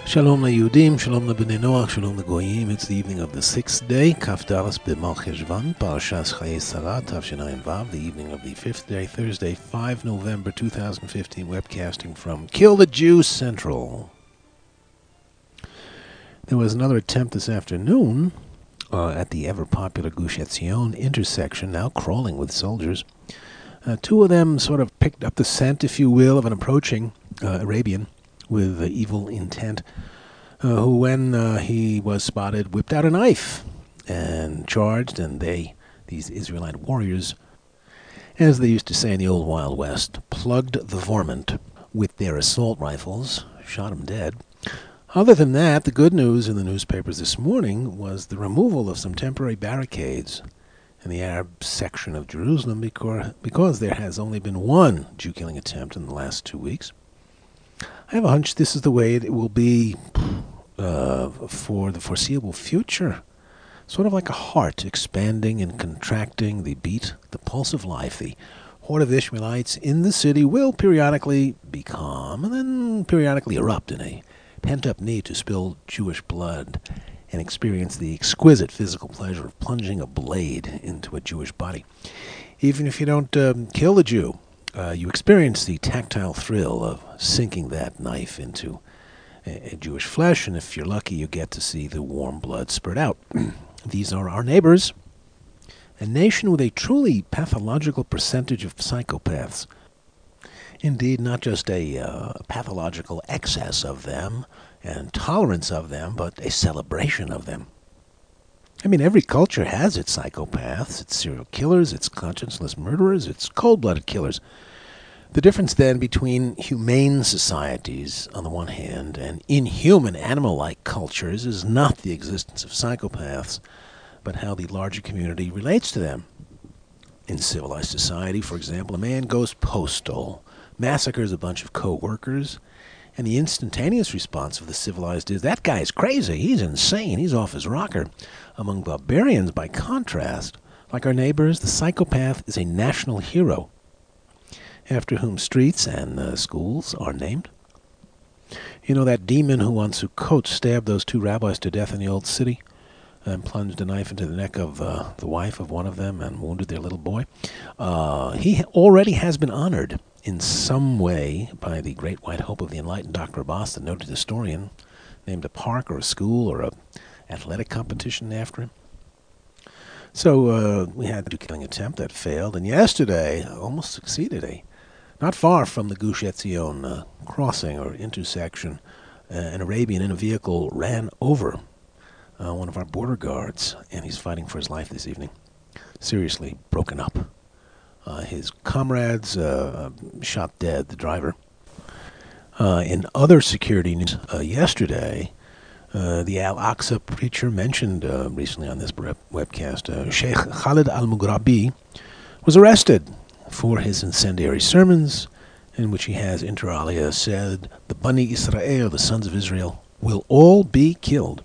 Shalom LaYudim, Shalom LaBnei Noach, Shalom LaGoyim. It's the evening of the sixth day, Kaf Dalas B'Mal Cheshvan, Parashas Chayei Sarah, Tavshinayim Vav, the evening of the fifth day, Thursday, 5 November 2015, webcasting from Kill the Jew Central. There was another attempt this afternoon at the ever-popular Gush Etzion intersection, now crawling with soldiers. Two of them sort of picked up the scent, if you will, of an approaching Arabian with evil intent, who, when he was spotted, whipped out a knife and charged, and these Israelite warriors, as they used to say in the old Wild West, plugged the varmint with their assault rifles, shot him dead. Other than that, the good news in the newspapers this morning was the removal of some temporary barricades in the Arab section of Jerusalem because there has only been one Jew-killing attempt in the last 2 weeks. I have a hunch this is the way it will be for the foreseeable future. Sort of like a heart expanding and contracting, the pulse of life. The horde of Ishmaelites in the city will periodically be calm and then periodically erupt in a pent-up need to spill Jewish blood and experience the exquisite physical pleasure of plunging a blade into a Jewish body. Even if you don't kill the Jew, you experience the tactile thrill of sinking that knife into a Jewish flesh, and if you're lucky, you get to see the warm blood spurt out. These are our neighbors, a nation with a truly pathological percentage of psychopaths. Indeed, not just a pathological excess of them and tolerance of them, but a celebration of them. I mean, every culture has its psychopaths, its serial killers, its conscienceless murderers, its cold-blooded killers. The difference, then, between humane societies, on the one hand, and inhuman animal-like cultures is not the existence of psychopaths, but how the larger community relates to them. In civilized society, for example, a man goes postal, massacres a bunch of co-workers, and the instantaneous response of the civilized is, that guy's crazy, he's insane, he's off his rocker. Among barbarians, by contrast, like our neighbors, the psychopath is a national hero, after whom streets and schools are named. You know that demon who on Sukkot stabbed those two rabbis to death in the old city and plunged a knife into the neck of the wife of one of them and wounded their little boy? He already has been honored in some way by the great white hope of the enlightened Dr. Abbas, the noted historian, named a park or a school or a athletic competition after him. So we had a killing attempt that failed, and yesterday almost succeeded. Not far from the Gush Etzion crossing or intersection, an Arabian in a vehicle ran over one of our border guards, and he's fighting for his life this evening. Seriously broken up. His comrades shot dead, the driver. In other security news yesterday, the Al-Aqsa preacher mentioned recently on this webcast, Sheikh Khalid al-Mughrabi, was arrested for his incendiary sermons, in which he has, inter alia, said, the Bani Israel, the sons of Israel, will all be killed.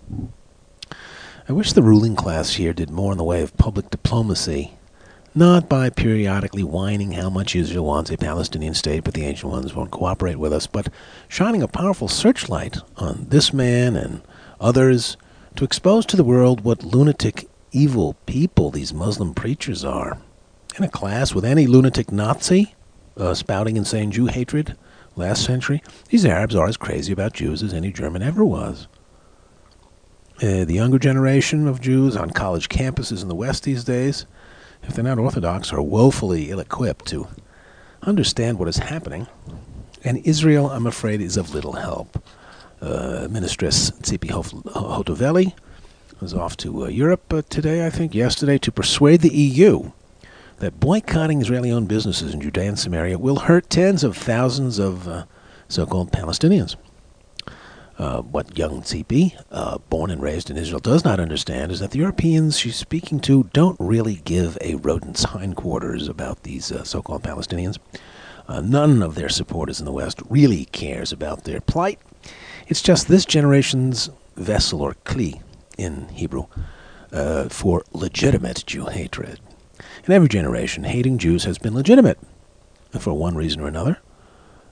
I wish the ruling class here did more in the way of public diplomacy, not by periodically whining how much Israel wants a Palestinian state, but the ancient ones won't cooperate with us, but shining a powerful searchlight on this man and others to expose to the world what lunatic, evil people these Muslim preachers are. In a class with any lunatic Nazi spouting insane Jew hatred last century, these Arabs are as crazy about Jews as any German ever was. The younger generation of Jews on college campuses in the West these days, if they're not Orthodox, are woefully ill-equipped to understand what is happening. And Israel, I'm afraid, is of little help. Ministress Tzipi Hotovely was off to Europe today, I think, yesterday, to persuade the EU that boycotting Israeli-owned businesses in Judea and Samaria will hurt tens of thousands of so-called Palestinians. What young Tzipi, born and raised in Israel, does not understand is that the Europeans she's speaking to don't really give a rodent's hindquarters about these so-called Palestinians. None of their supporters in the West really cares about their plight. It's just this generation's vessel, or kli in Hebrew, for legitimate Jew hatred. In every generation, hating Jews has been legitimate, for one reason or another.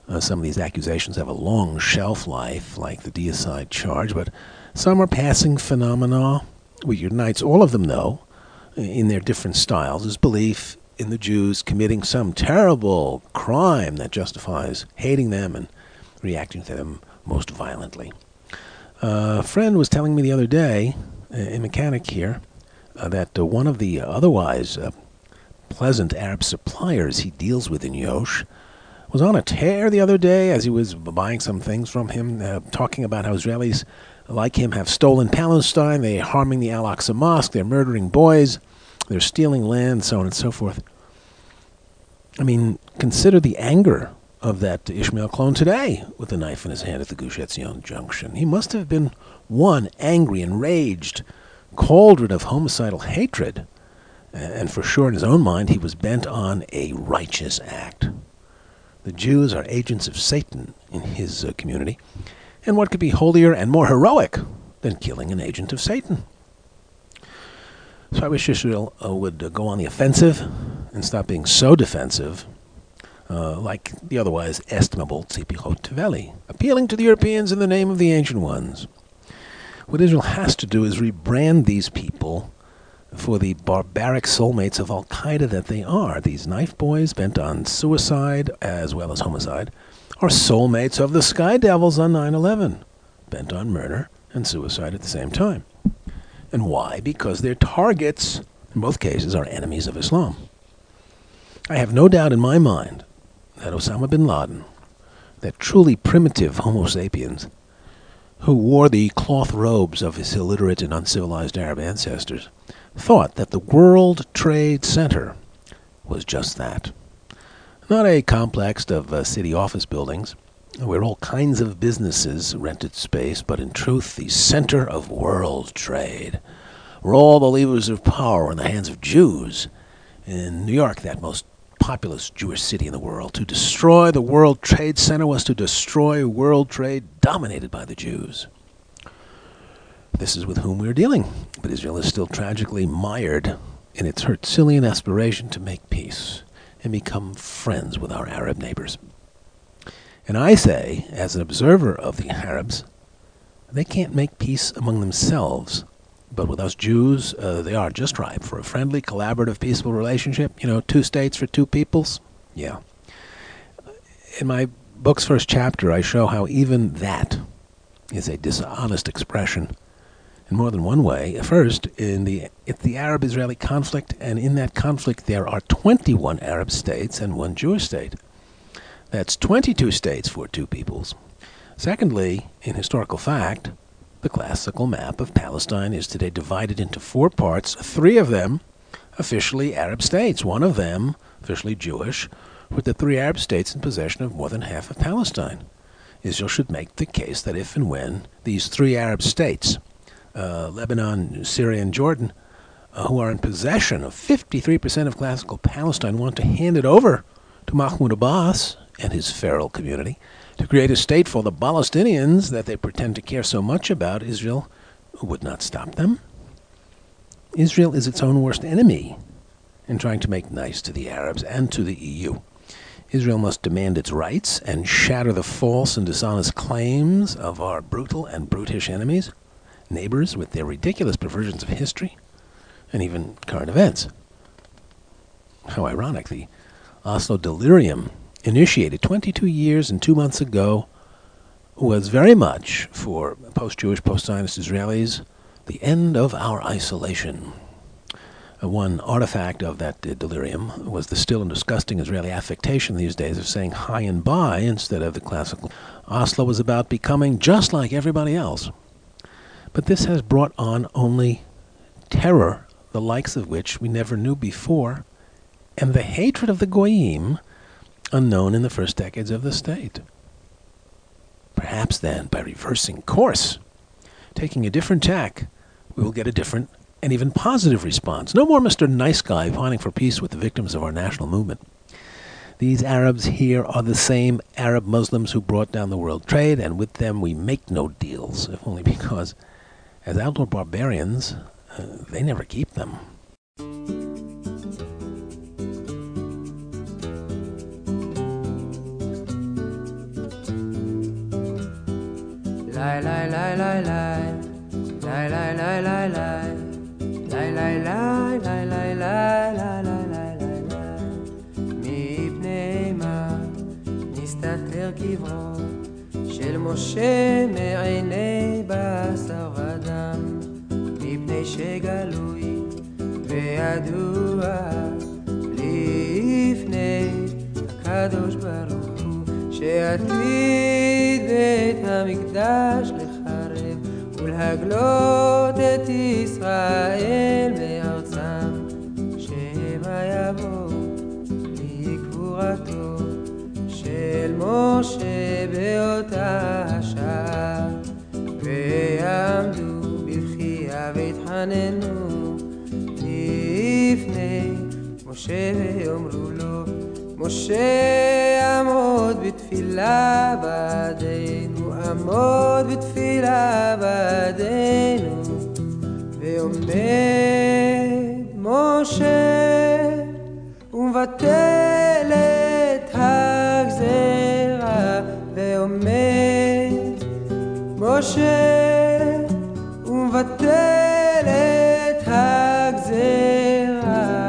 Some of these accusations have a long shelf life, like the deicide charge, but some are passing phenomena. What unites all of them, though, in their different styles, is belief in the Jews committing some terrible crime that justifies hating them and reacting to them most violently. A friend was telling me the other day, a mechanic here, that one of the otherwise pleasant Arab suppliers he deals with in Yosh was on a tear the other day as he was buying some things from him, talking about how Israelis like him have stolen Palestine, they're harming the Al-Aqsa Mosque, they're murdering boys, they're stealing land, so on and so forth. I mean, consider the anger of that Ishmael clone today with a knife in his hand at the Gush Etzion junction. He must have been one angry, enraged cauldron of homicidal hatred, and for sure in his own mind he was bent on a righteous act. The Jews are agents of Satan in his community, and what could be holier and more heroic than killing an agent of Satan? So I wish Israel would go on the offensive and stop being so defensive, like the otherwise estimable Tzipi Hotovely, appealing to the Europeans in the name of the Ancient Ones. What Israel has to do is rebrand these people for the barbaric soulmates of Al-Qaeda that they are. These knife boys bent on suicide as well as homicide are soulmates of the Sky Devils on 9/11, bent on murder and suicide at the same time. And why? Because their targets, in both cases, are enemies of Islam. I have no doubt in my mind that Osama bin Laden, that truly primitive Homo sapiens, who wore the cloth robes of his illiterate and uncivilized Arab ancestors, thought that the World Trade Center was just that. Not a complex of city office buildings where all kinds of businesses rented space, but in truth the center of world trade, where all the levers of power were in the hands of Jews. In New York, that most populous Jewish city in the world, to destroy the World Trade Center was to destroy world trade dominated by the Jews. This is with whom we're dealing, but Israel is still tragically mired in its Hertzelian aspiration to make peace and become friends with our Arab neighbors. And I say, as an observer of the Arabs, they can't make peace among themselves, but with us Jews, they are just ripe for a friendly, collaborative, peaceful relationship. 2 states for 2 peoples. Yeah. In my book's first chapter, I show how even that is a dishonest expression in more than one way. First, it's the Arab-Israeli conflict, and in that conflict there are 21 Arab states and 1 Jewish state. That's 22 states for 2 peoples. Secondly, in historical fact, the classical map of Palestine is today divided into 4 parts, 3 of them officially Arab states, 1 of them officially Jewish, with the 3 Arab states in possession of more than half of Palestine. Israel should make the case that if and when these 3 Arab states, Lebanon, Syria, and Jordan, who are in possession of 53% of classical Palestine, want to hand it over to Mahmoud Abbas and his feral community to create a state for the Palestinians that they pretend to care so much about, Israel would not stop them. Israel is its own worst enemy in trying to make nice to the Arabs and to the EU. Israel must demand its rights and shatter the false and dishonest claims of our brutal and brutish enemies, neighbors with their ridiculous perversions of history and even current events. How ironic. The Oslo delirium, initiated 22 years and 2 months ago, was very much, for post-Jewish, post-Zionist Israelis, the end of our isolation. One artifact of that delirium was the still and disgusting Israeli affectation these days of saying hi and bye instead of the classical. Oslo was about becoming just like everybody else. But this has brought on only terror, the likes of which we never knew before, and the hatred of the Goyim, unknown in the first decades of the state. Perhaps then, by reversing course, taking a different tack, we will get a different and even positive response. No more Mr. Nice Guy pining for peace with the victims of our national movement. These Arabs here are the same Arab Muslims who brought down the world trade, and with them we make no deals, if only because, as outlaw barbarians, they never keep them. מפני מה נסתתר קברו של משה מעיני בשר ודם, מפני שגלוי וידוע לפני הקדוש ברוך הוא שעתיד בית המקדש לחרב ולהגלות את ישראל מארצם, שמא יבוא לקבורתו של משה באותה השעה, ויעמדו בבכייה והתחננו לפני משה ויאמרו לו, משה עמוד בתפילה בעדנו, עמוד בתפילה בעדנו. ועומד משה ומבטל את הגזרה, ועומד משה ומבטל את הגזרה.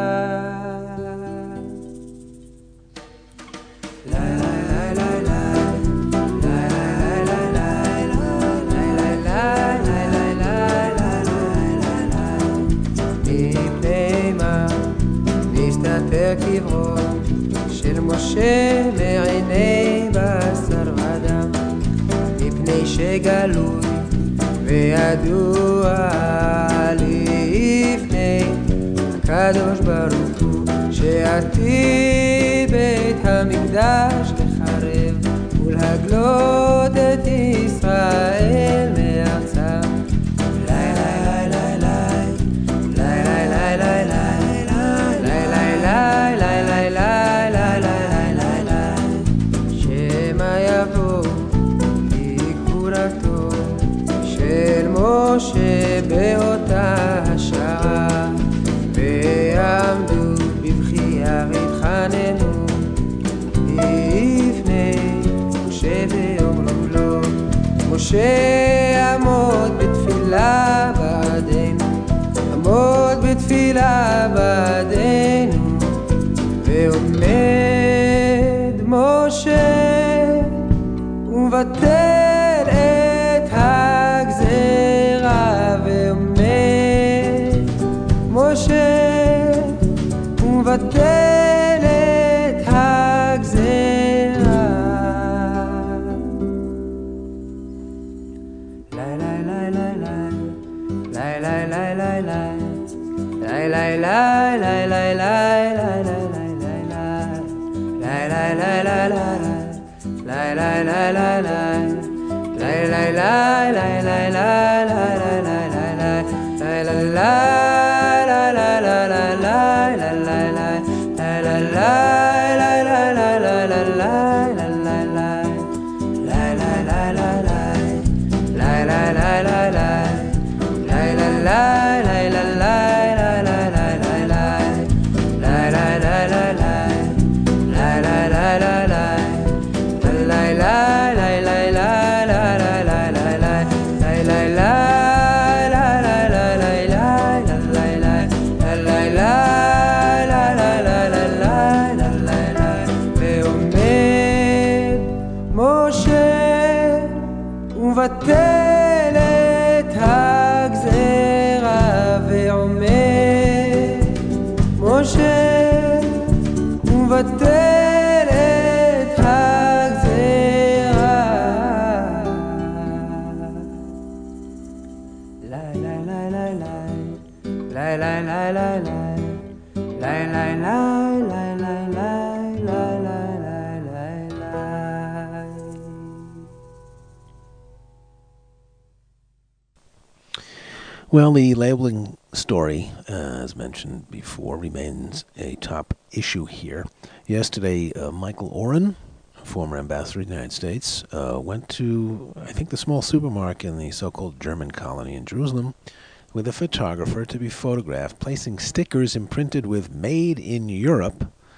קברו של משה מעיני בשר ודם, מפני שגלוי וידוע לפני הקדוש ברוך הוא שעתיד בית המקדש לחרב ולהגלות את ישראל מארצם. משה באותה השעה, ויעמדו בבכייה והתחננו לפני משה ויאמרו לו, משה עמוד בתפילה בעדנו, עמוד בתפילה בעדנו. ועומד משה ומבטל את הגזרה, ועומד משה ומבטל את הגזרה. לי לי לי לי לי לי לי לי לי לי מבטל את הגזרה, ועומד משה ומבטל את הגזרה. לי לי לי לי לי לי לי Well, the labeling story, as mentioned before, remains a top issue here. Yesterday, Michael Oren, former ambassador of the United States, went to, I think, the small supermarket in the so-called German colony in Jerusalem with a photographer to be photographed, placing stickers imprinted with "Made in Europe"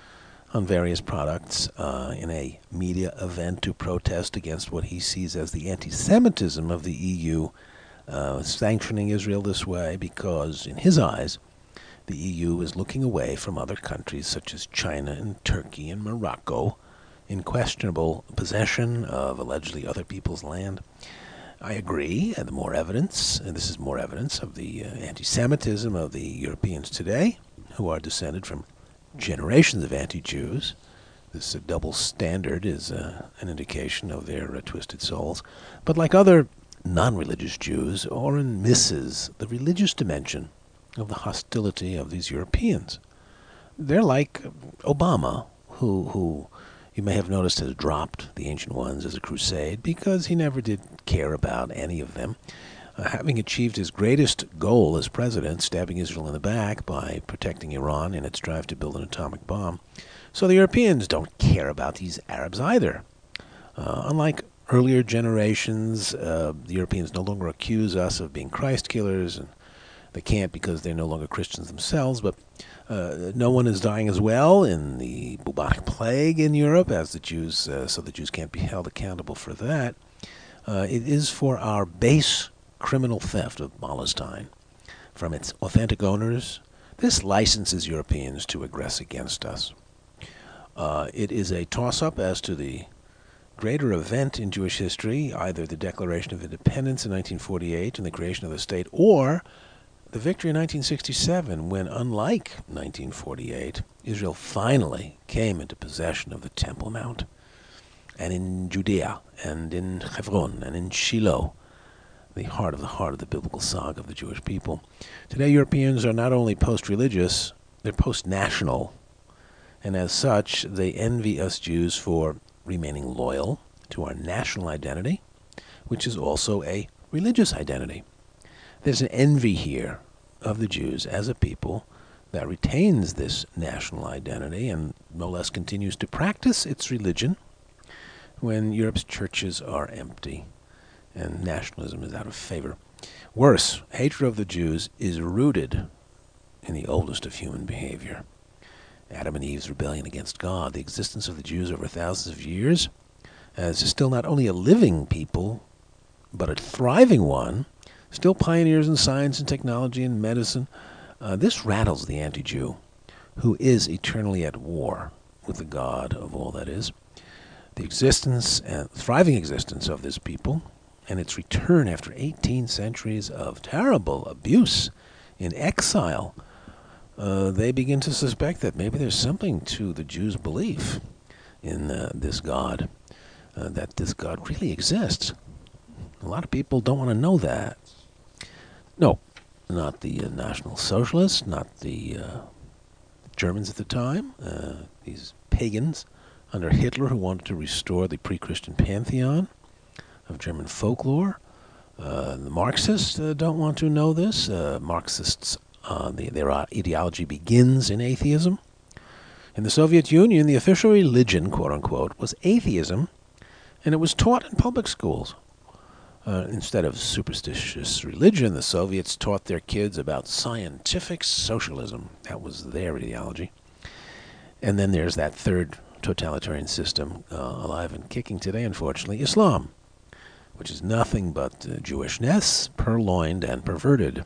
on various products in a media event to protest against what he sees as the anti-Semitism of the EU, sanctioning Israel this way because, in his eyes, the EU is looking away from other countries such as China and Turkey and Morocco in questionable possession of allegedly other people's land. I agree, and more evidence, and this is more evidence of the anti-Semitism of the Europeans today, who are descended from generations of anti-Jews. This double standard is an indication of their twisted souls. But like other non-religious Jews, Oren misses the religious dimension of the hostility of these Europeans. They're like Obama, who you may have noticed has dropped the Ancient Ones as a crusade because he never did care about any of them. Having achieved his greatest goal as president, stabbing Israel in the back by protecting Iran in its drive to build an atomic bomb. So the Europeans don't care about these Arabs either. Unlike earlier generations, the Europeans no longer accuse us of being Christ killers, and they can't because they're no longer Christians themselves, but no one is dying as well in the bubonic plague in Europe as the Jews, so the Jews can't be held accountable for that. It is for our base criminal theft of Palestine from its authentic owners. This licenses Europeans to aggress against us. It is a toss-up as to the greater event in Jewish history, either the Declaration of Independence in 1948 and the creation of the state, or the victory in 1967, when, unlike 1948, Israel finally came into possession of the Temple Mount, and in Judea, and in Hebron, and in Shiloh, the heart of the biblical saga of the Jewish people. Today, Europeans are not only post-religious, they're post-national, and as such, they envy us Jews for remaining loyal to our national identity, which is also a religious identity. There's an envy here of the Jews as a people that retains this national identity and no less continues to practice its religion when Europe's churches are empty and nationalism is out of favor. Worse, hatred of the Jews is rooted in the oldest of human behavior. Adam and Eve's rebellion against God, the existence of the Jews over thousands of years, as still not only a living people, but a thriving one, still pioneers in science and technology and medicine. This rattles the anti-Jew, who is eternally at war with the God of all that is. The existence and thriving existence of this people, and its return after 18 centuries of terrible abuse in exile, they begin to suspect that maybe there's something to the Jews' belief in this God, that this God really exists. A lot of people don't want to know that. No, not the National Socialists, not the Germans at the time, these pagans under Hitler who wanted to restore the pre-Christian pantheon of German folklore. The Marxists don't want to know this. Marxists, their ideology begins in atheism. In the Soviet Union, the official religion, quote-unquote, was atheism, and it was taught in public schools. Instead of superstitious religion, the Soviets taught their kids about scientific socialism. That was their ideology. And then there's that third totalitarian system alive and kicking today, unfortunately, Islam, which is nothing but Jewishness, purloined and perverted.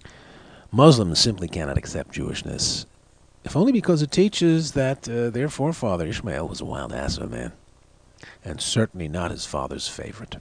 Muslims simply cannot accept Jewishness, if only because it teaches that their forefather Ishmael was a wild ass of a man, and certainly not his father's favorite.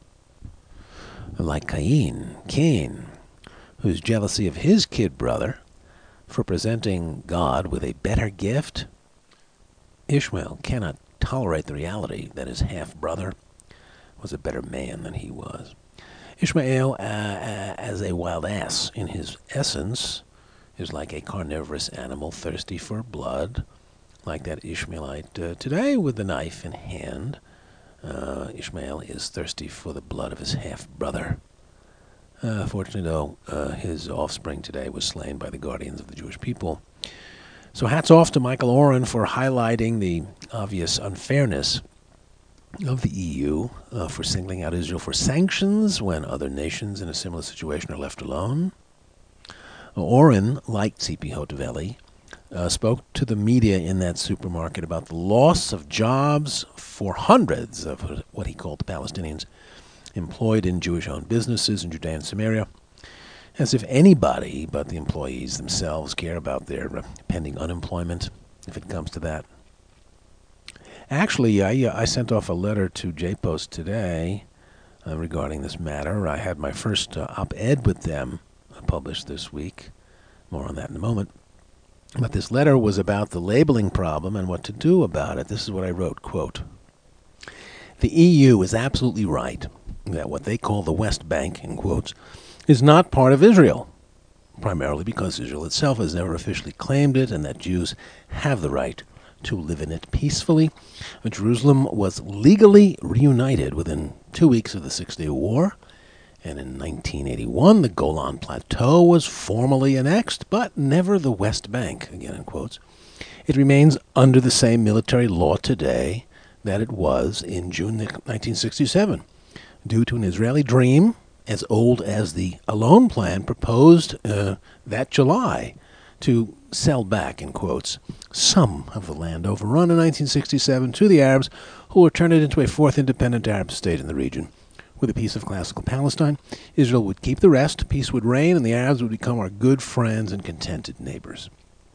Like Cain, whose jealousy of his kid brother for presenting God with a better gift, Ishmael cannot tolerate the reality that his half-brother was a better man than he was. Ishmael, as a wild ass in his essence, is like a carnivorous animal thirsty for blood, like that Ishmaelite today with the knife in hand. Ishmael is thirsty for the blood of his half-brother. Fortunately, though, his offspring today was slain by the guardians of the Jewish people. So hats off to Michael Oren for highlighting the obvious unfairness of the EU, for singling out Israel for sanctions when other nations in a similar situation are left alone. Oren, like Tzipi Hotovely, spoke to the media in that supermarket about the loss of jobs for hundreds of what he called Palestinians employed in Jewish-owned businesses in Judea and Samaria, as if anybody but the employees themselves care about their pending unemployment, if it comes to that. Actually, I sent off a letter to J-Post today regarding this matter. I had my first op-ed with them published this week. More on that in a moment. But this letter was about the labeling problem and what to do about it. This is what I wrote, quote, "The EU is absolutely right that what they call the West Bank, in quotes, is not part of Israel, primarily because Israel itself has never officially claimed it and that Jews have the right to live in it peacefully. Jerusalem was legally reunited within 2 weeks of the Six-Day War, and in 1981 the Golan Plateau was formally annexed, but never the West Bank," again in quotes. "It remains under the same military law today that it was in June 1967, due to an Israeli dream as old as the Alon Plan proposed that July to sell back, in quotes, some of the land overrun in 1967 to the Arabs, who would turn it into a fourth independent Arab state in the region. With a piece of classical Palestine, Israel would keep the rest, peace would reign, and the Arabs would become our good friends and contented neighbors.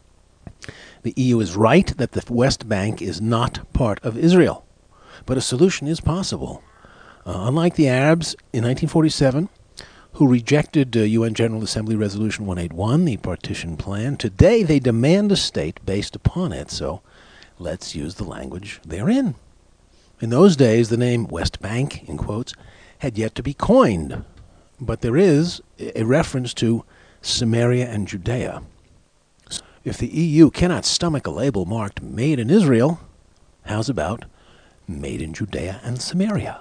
The EU is right that the West Bank is not part of Israel, but a solution is possible. Unlike the Arabs in 1947, who rejected UN General Assembly Resolution 181, the partition plan, today they demand a state based upon it, so let's use the language they're in. In those days, the name West Bank, in quotes, had yet to be coined, but there is a reference to Samaria and Judea. If the EU cannot stomach a label marked Made in Israel, how's about Made in Judea and Samaria?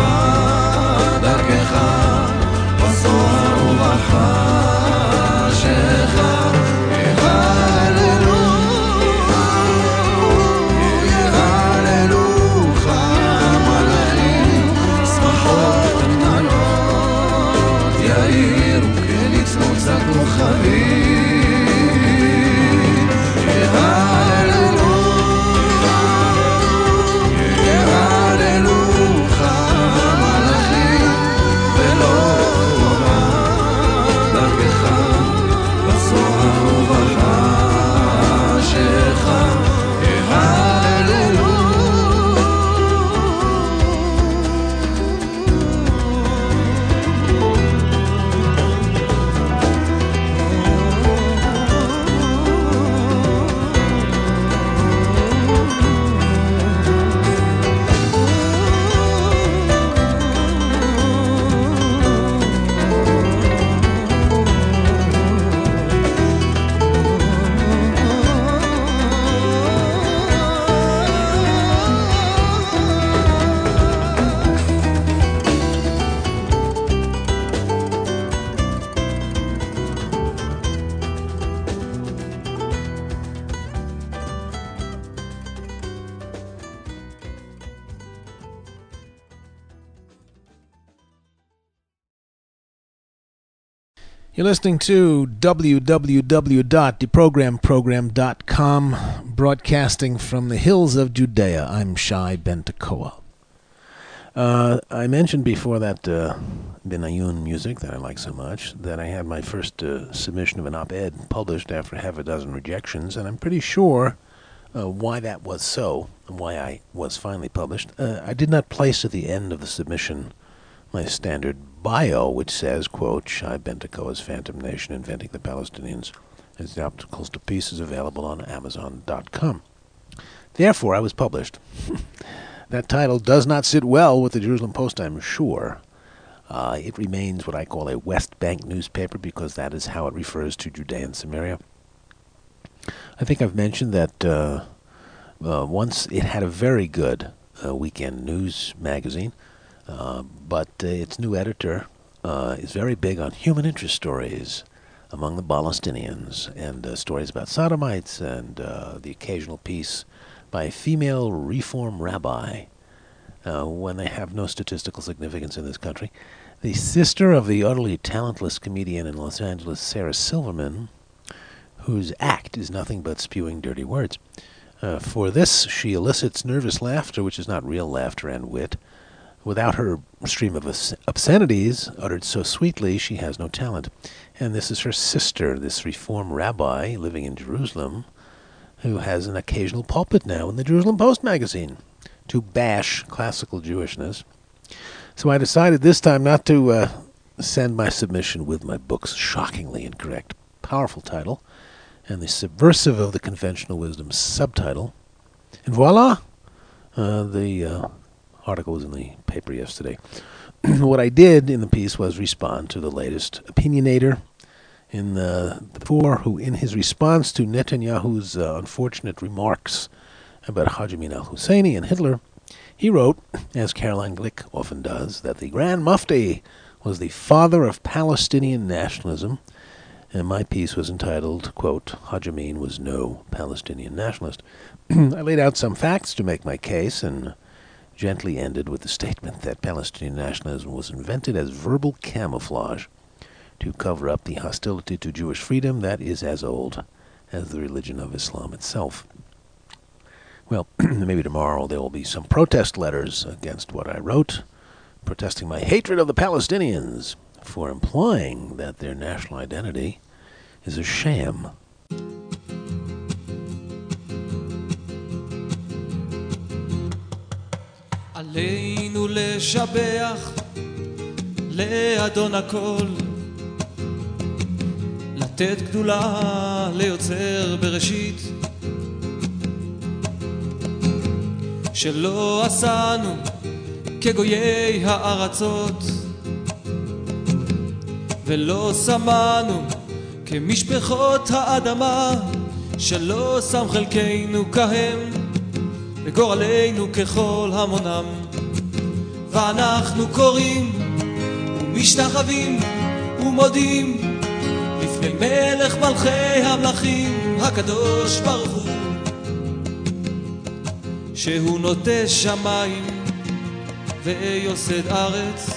Hashem You're listening to www.deprogramprogram.com, broadcasting from the hills of Judea. I'm Shai Ben Tekoa. I mentioned before that Benayoun music that I like so much, that I had my first submission of an op-ed published after half a dozen rejections, and I'm pretty sure why that was so, and why I was finally published. I did not place at the end of the submission my standard bio, which says, quote, Shai Ben Tekoa's Phantom Nation, Inventing the Palestinians, as the Obstacles to Peace is available on Amazon.com. Therefore, I was published. That title does not sit well with the Jerusalem Post, I'm sure. It remains what I call a West Bank newspaper because that is how it refers to Judea and Samaria. I think I've mentioned that once it had a very good weekend news magazine, but its new editor is very big on human interest stories among the Palestinians and stories about sodomites and the occasional piece by a female reform rabbi when they have no statistical significance in this country. The sister of the utterly talentless comedian in Los Angeles, Sarah Silverman, whose act is nothing but spewing dirty words. For this, she elicits nervous laughter, which is not real laughter and wit. Without her stream of obscenities, uttered so sweetly, she has no talent. And this is her sister, this reform rabbi living in Jerusalem, who has an occasional pulpit now in the Jerusalem Post magazine to bash classical Jewishness. So I decided this time not to send my submission with my book's shockingly incorrect, powerful title and the subversive of the conventional wisdom subtitle. And voila! The article was in the paper yesterday. What I did in the piece was respond to the latest opinionator in the four who, in his response to Netanyahu's unfortunate remarks about Haji Amin al-Husseini and Hitler, he wrote, as Caroline Glick often does, that the Grand Mufti was the father of Palestinian nationalism, and my piece was entitled, quote, Haji Amin was no Palestinian nationalist. I laid out some facts to make my case and gently ended with the statement that Palestinian nationalism was invented as verbal camouflage to cover up the hostility to Jewish freedom that is as old as the religion of Islam itself. Well, maybe tomorrow there will be some protest letters against what I wrote, protesting my hatred of the Palestinians for implying that their national identity is a sham. עלינו לשבח לאדון הכל, לתת גדולה ליוצר בראשית, שלא עשנו כגויי הארצות, ולא שמנו כמשפחות האדמה, שלא שם חלקנו כהם וגורלנו ככל המונם. ואנחנו קוראים ומשתחווים ומודים לפני מלך מלכי המלכים הקדוש ברוך הוא, שהוא נוטה שמיים ויוסד ארץ,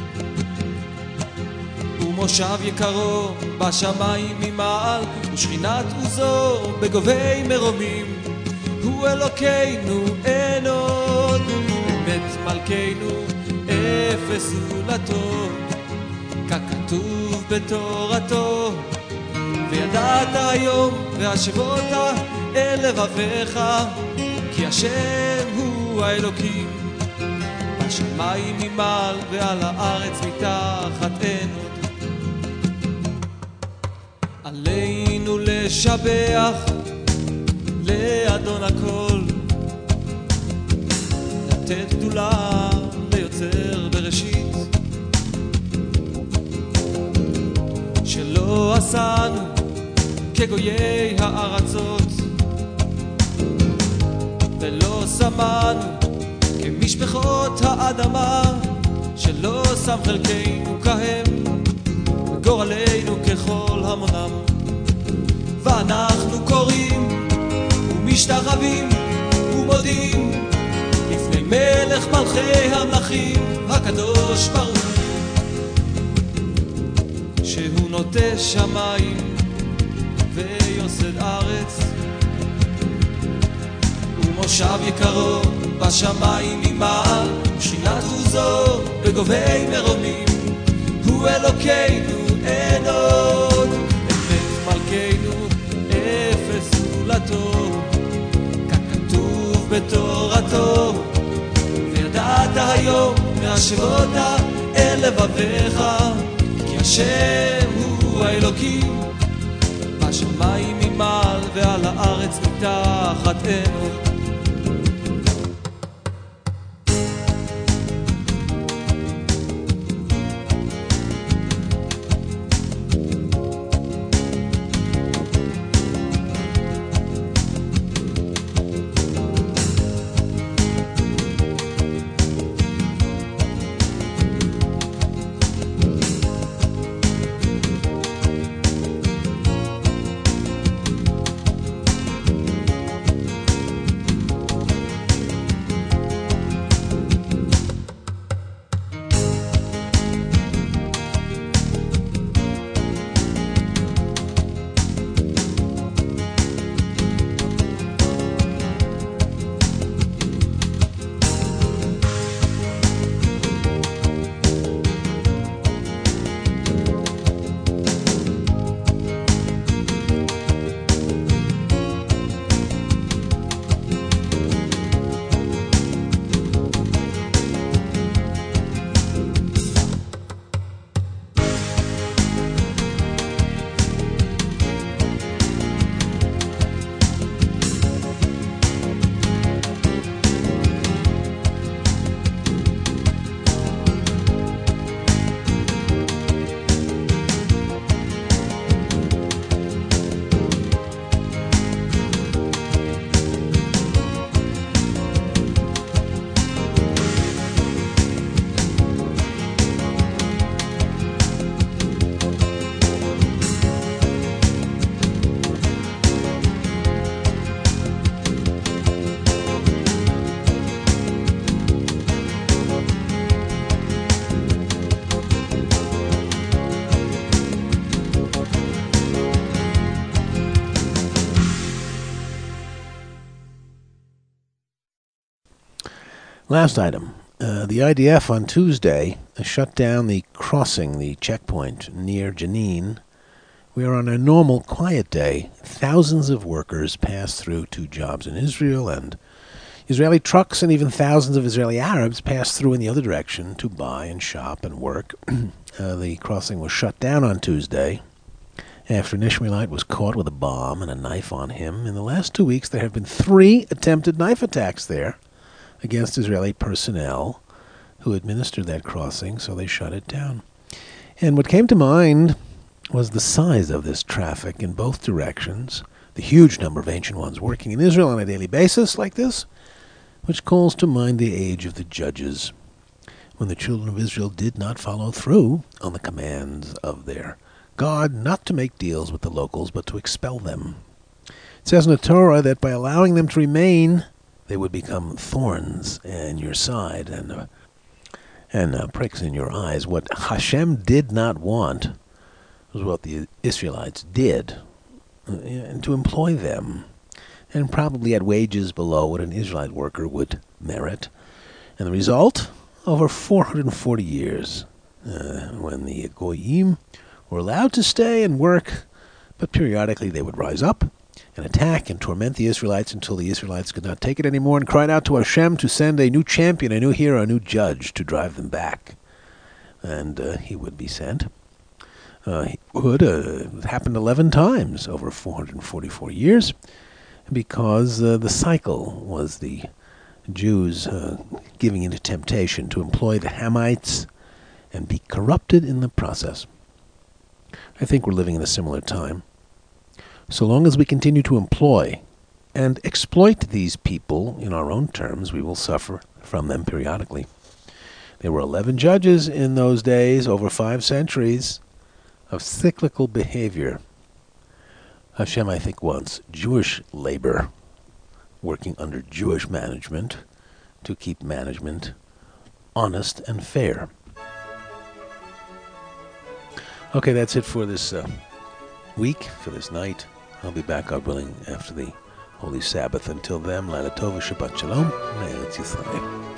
ומושב יקרו בשמיים ממעל, ושכינת עוזו בגובי מרומים. הוא אלוקינו אין עוד, בית מלכנו אפס זולתו, ככתוב בתורתו. וידעת היום והשבות אל לבביך, כי השם הוא האלוקים, בשמיים ממעל ועל הארץ מתחת אין עוד. עלינו לשבח לאדון הכל, לתת גדולה ליוצר בראשית, שלא עשנו כגויי הארצות, ולא שמנו כמשפחות האדמה, שלא שם חלקנו כהם וגורלנו ככל המונם. ואנחנו קוראים ומשתחווים ומודים לפני מלך מלכי המלכים הקדוש ברוך הוא, שהוא נוטה שמיים ויוסד ארץ ומושב יקרו בשמיים ממעל שכינת עוזו בגובי מרומים הוא אלוקינו אין עוד אמת מלכנו אפס זולתו ככתוב בתורתו וידעת היום מהשבות אל לבביך כי השם הוא האלוקים בשמיים ממעל ועל הארץ מתחת אין עוד Last item. The IDF on Tuesday shut down the crossing, the checkpoint near Jenin, where on a normal quiet day, thousands of workers pass through to jobs in Israel, and Israeli trucks and even thousands of Israeli Arabs pass through in the other direction to buy and shop and work. The crossing was shut down on Tuesday after an Ishmaelite was caught with a bomb and a knife on him. In the last 2 weeks, there have been 3 attempted knife attacks there against Israeli personnel who administered that crossing, so they shut it down. And what came to mind was the size of this traffic in both directions, the huge number of ancient ones working in Israel on a daily basis like this, which calls to mind the age of the judges, when the children of Israel did not follow through on the commands of their God not to make deals with the locals, but to expel them. It says in the Torah that by allowing them to remain, they would become thorns in your side and pricks in your eyes. What Hashem did not want was what the Israelites did, and to employ them, and probably at wages below what an Israelite worker would merit. And the result? Over 440 years, when the Goyim were allowed to stay and work, but periodically they would rise up and attack and torment the Israelites until the Israelites could not take it anymore and cried out to Hashem to send a new champion, a new hero, a new judge to drive them back. And he would be sent. It happened 11 times over 444 years because the cycle was the Jews giving into temptation to employ the Hamites and be corrupted in the process. I think we're living in a similar time. So long as we continue to employ and exploit these people in our own terms, we will suffer from them periodically. There were 11 judges in those days, over 5 centuries, of cyclical behavior. Hashem, I think, wants Jewish labor working under Jewish management to keep management honest and fair. Okay, that's it for this week, for this night. I'll be back, God willing, after the Holy Sabbath. Until then, Laila Tova, Shabbat Shalom, Me'eretz Yisrael.